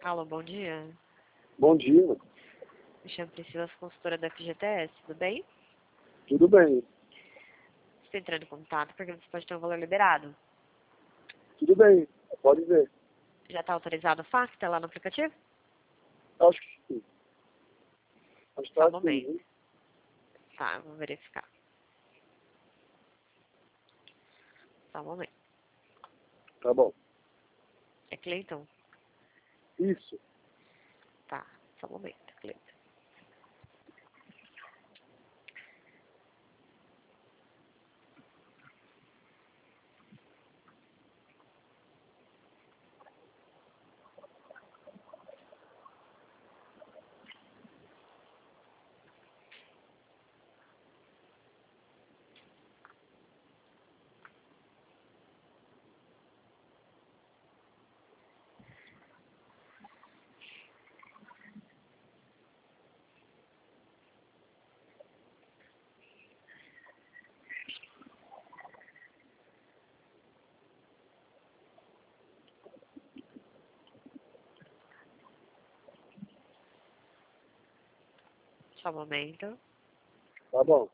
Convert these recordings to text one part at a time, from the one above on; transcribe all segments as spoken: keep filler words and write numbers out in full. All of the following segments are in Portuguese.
Alô, bom dia. Bom dia. Me chamo Priscila, sou consultora da F G T S, tudo bem? Tudo bem. Estou entrando em contato porque você pode ter um valor liberado. Tudo bem. Pode ver. Já está autorizado o FACTA lá no aplicativo? Acho que sim. Acho que Só tá um sim, momento. hein? Tá, vou verificar. Só um momento. Tá bom. É Cleiton? Isso. Tá, só um momento, Cleiton. Só um momento. Tá bom.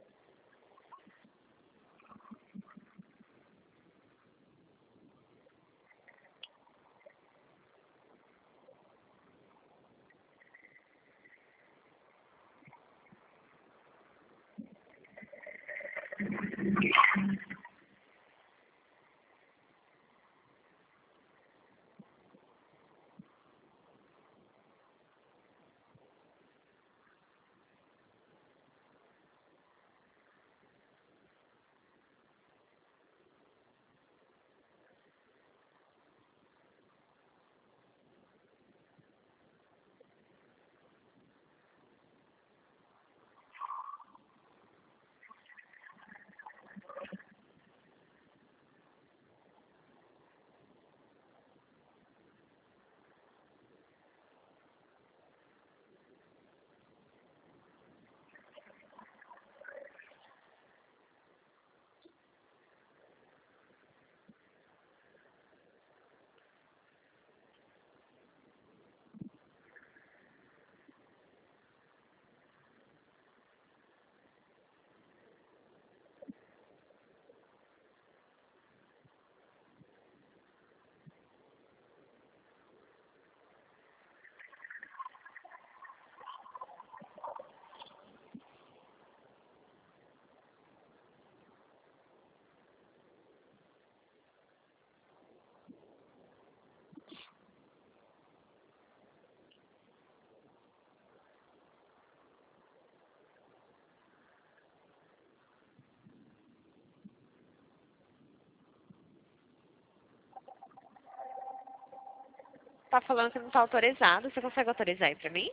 Tá falando que não tá autorizado. Você consegue autorizar aí pra mim?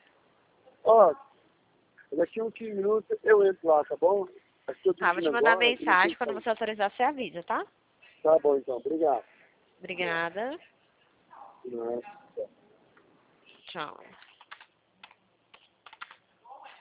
Ó, daqui a uns quinze minutos eu entro lá, tá bom? Acho que eu tô Tá, vou te pedindo mandar agora. que não sei mensagem. Quando se- você autorizar, você avisa, tá? Tá bom, então. Obrigado. Obrigada. Nossa. Tchau.